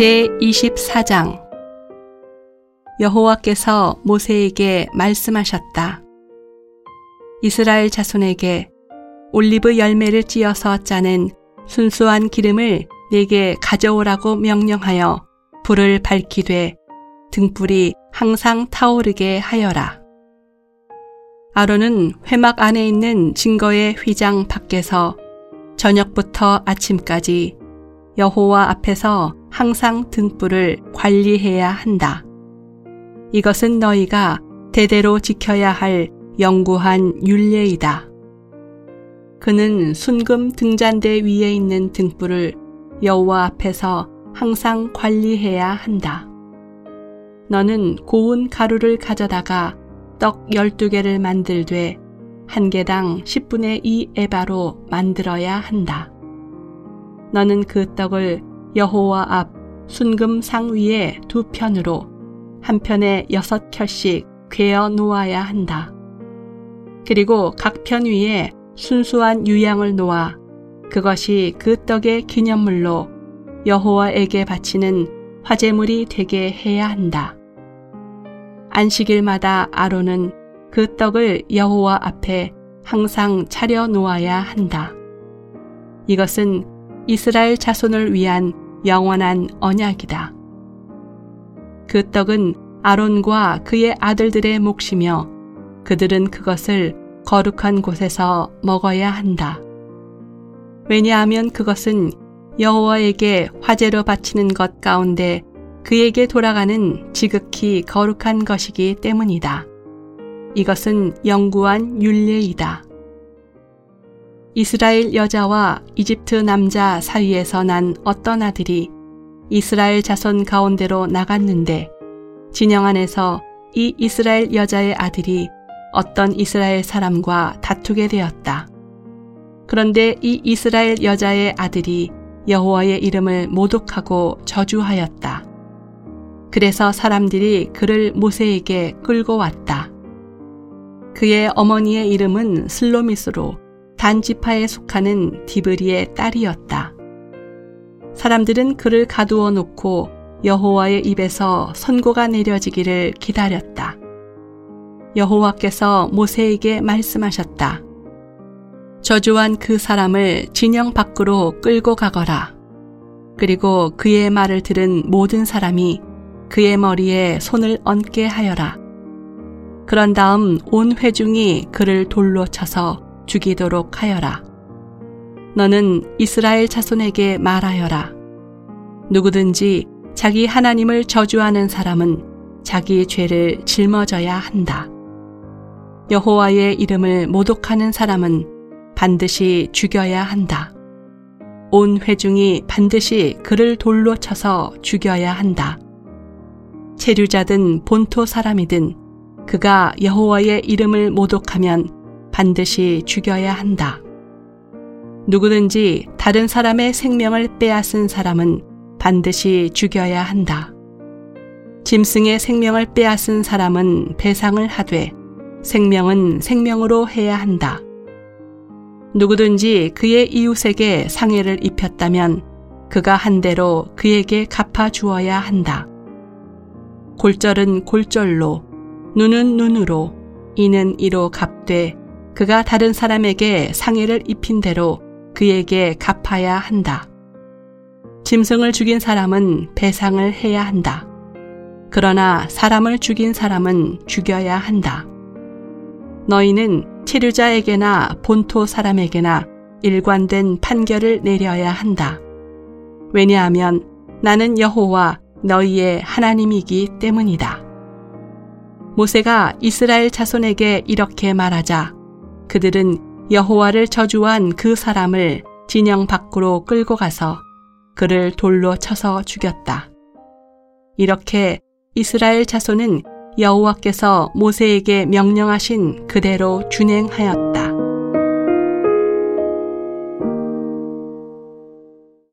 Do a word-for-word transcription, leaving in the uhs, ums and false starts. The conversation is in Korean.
제이십사 장. 여호와께서 모세에게 말씀하셨다. 이스라엘 자손에게 올리브 열매를 찧어서 짜는 순수한 기름을 네게 가져오라고 명령하여 불을 밝히되 등불이 항상 타오르게 하여라. 아론은 회막 안에 있는 증거의 휘장 밖에서 저녁부터 아침까지 여호와 앞에서 항상 등불을 관리해야 한다. 이것은 너희가 대대로 지켜야 할 영구한 율례이다. 그는 순금 등잔대 위에 있는 등불을 여호와 앞에서 항상 관리해야 한다. 너는 고운 가루를 가져다가 떡 열두 개를 만들되 한 개당 십분의 이 에바로 만들어야 한다. 너는 그 떡을 여호와 앞 순금상 위에 두 편으로 한 편에 여섯 켤씩 괴어 놓아야 한다. 그리고 각 편 위에 순수한 유향을 놓아 그것이 그 떡의 기념물로 여호와에게 바치는 화제물이 되게 해야 한다. 안식일마다 아론은 그 떡을 여호와 앞에 항상 차려 놓아야 한다. 이것은 이스라엘 자손을 위한 영원한 언약이다. 그 떡은 아론과 그의 아들들의 몫이며 그들은 그것을 거룩한 곳에서 먹어야 한다. 왜냐하면 그것은 여호와에게 화제로 바치는 것 가운데 그에게 돌아가는 지극히 거룩한 것이기 때문이다. 이것은 영구한 율례이다. 이스라엘 여자와 이집트 남자 사이에서 난 어떤 아들이 이스라엘 자손 가운데로 나갔는데 진영 안에서 이 이스라엘 여자의 아들이 어떤 이스라엘 사람과 다투게 되었다. 그런데 이 이스라엘 여자의 아들이 여호와의 이름을 모독하고 저주하였다. 그래서 사람들이 그를 모세에게 끌고 왔다. 그의 어머니의 이름은 슬로미스로 단 지파에 속하는 디브리의 딸이었다. 사람들은 그를 가두어 놓고 여호와의 입에서 선고가 내려지기를 기다렸다. 여호와께서 모세에게 말씀하셨다. 저주한 그 사람을 진영 밖으로 끌고 가거라. 그리고 그의 말을 들은 모든 사람이 그의 머리에 손을 얹게 하여라. 그런 다음 온 회중이 그를 돌로 쳐서 죽이도록 하여라. 너는 이스라엘 자손에게 말하여라. 누구든지 자기 하나님을 저주하는 사람은 자기 죄를 짊어져야 한다. 여호와의 이름을 모독하는 사람은 반드시 죽여야 한다. 온 회중이 반드시 그를 돌로 쳐서 죽여야 한다. 체류자든 본토 사람이든 그가 여호와의 이름을 모독하면 반드시 죽여야 한다. 누구든지 다른 사람의 생명을 빼앗은 사람은 반드시 죽여야 한다. 짐승의 생명을 빼앗은 사람은 배상을 하되 생명은 생명으로 해야 한다. 누구든지 그의 이웃에게 상해를 입혔다면 그가 한 대로 그에게 갚아 주어야 한다. 골절은 골절로, 눈은 눈으로, 이는 이로 갚되 그가 다른 사람에게 상해를 입힌 대로 그에게 갚아야 한다. 짐승을 죽인 사람은 배상을 해야 한다. 그러나 사람을 죽인 사람은 죽여야 한다. 너희는 체류자에게나 본토 사람에게나 일관된 판결을 내려야 한다. 왜냐하면 나는 여호와 너희의 하나님이기 때문이다. 모세가 이스라엘 자손에게 이렇게 말하자 그들은 여호와를 저주한 그 사람을 진영 밖으로 끌고 가서 그를 돌로 쳐서 죽였다. 이렇게 이스라엘 자손은 여호와께서 모세에게 명령하신 그대로 준행하였다.